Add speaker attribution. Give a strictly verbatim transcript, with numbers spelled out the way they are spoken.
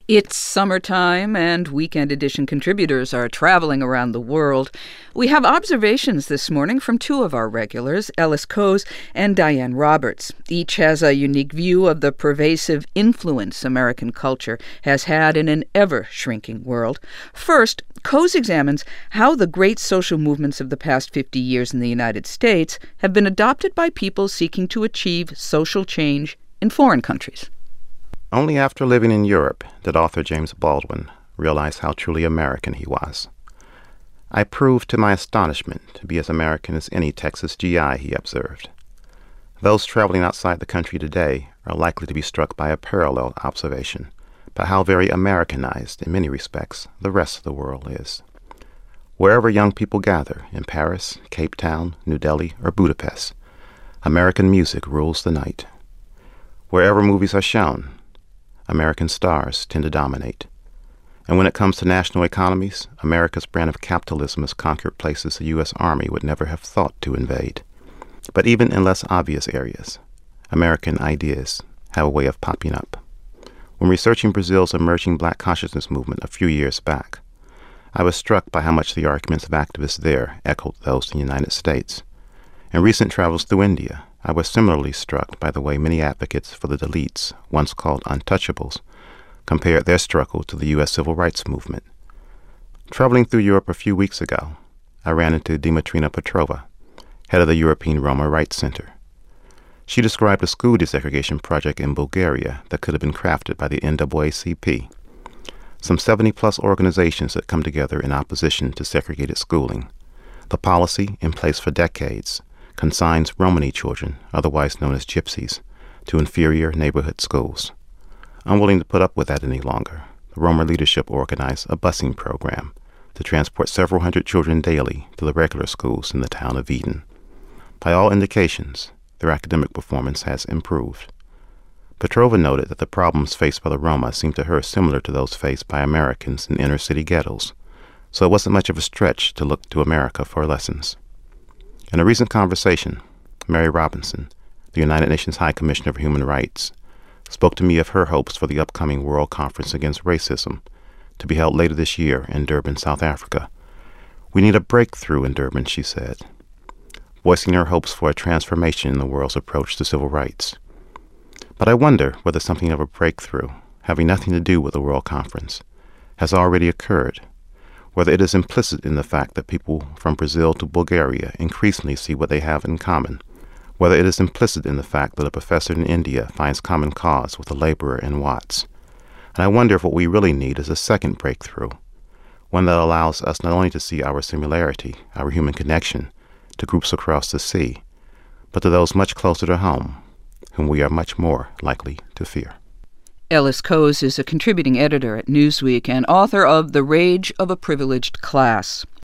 Speaker 1: It's summertime, and Weekend Edition contributors are traveling around the world. We have observations this morning from two of our regulars, Ellis Cose and Diane Roberts. Each has a unique view of the pervasive influence American culture has had in an ever-shrinking world. First, Cose examines how the great social movements of the past fifty years in the United States have been adopted by people seeking to achieve social change in foreign countries.
Speaker 2: Only after living in Europe did author James Baldwin realize how truly American he was. I proved to my astonishment to be as American as any Texas G I, he observed. Those traveling outside the country today are likely to be struck by a parallel observation about how very Americanized, in many respects, the rest of the world is. Wherever young people gather, in Paris, Cape Town, New Delhi, or Budapest, American music rules the night. Wherever movies are shown, American stars tend to dominate. And when it comes to national economies, America's brand of capitalism has conquered places the U S Army would never have thought to invade. But even in less obvious areas, American ideas have a way of popping up. When researching Brazil's emerging black consciousness movement a few years back, I was struck by how much the arguments of activists there echoed those in the United States. In recent travels through India, I was similarly struck by the way many advocates for the Dalits, once called untouchables, compared their struggle to the U S civil rights movement. Traveling through Europe a few weeks ago, I ran into Dimitrina Petrova, head of the European Roma Rights Center. She described a school desegregation project in Bulgaria that could have been crafted by the N double A C P, some seventy-plus organizations that come together in opposition to segregated schooling. The policy, in place for decades, consigns Romani children, otherwise known as gypsies, to inferior neighborhood schools. Unwilling to put up with that any longer, the Roma leadership organized a busing program to transport several hundred children daily to the regular schools in the town of Eden. By all indications, their academic performance has improved. Petrova noted that the problems faced by the Roma seemed to her similar to those faced by Americans in inner-city ghettos, so it wasn't much of a stretch to look to America for lessons. In a recent conversation, Mary Robinson, the United Nations High Commissioner for Human Rights, spoke to me of her hopes for the upcoming World Conference Against Racism, to be held later this year in Durban, South Africa. We need a breakthrough in Durban, she said, voicing her hopes for a transformation in the world's approach to civil rights. But I wonder whether something of a breakthrough, having nothing to do with the World Conference, has already occurred, whether it is implicit in the fact that people from Brazil to Bulgaria increasingly see what they have in common, whether it is implicit in the fact that a professor in India finds common cause with a laborer in Watts. And I wonder if what we really need is a second breakthrough, one that allows us not only to see our similarity, our human connection, to groups across the sea, but to those much closer to home, whom we are much more likely to fear.
Speaker 1: Ellis Cose is a contributing editor at Newsweek and author of The Rage of a Privileged Class.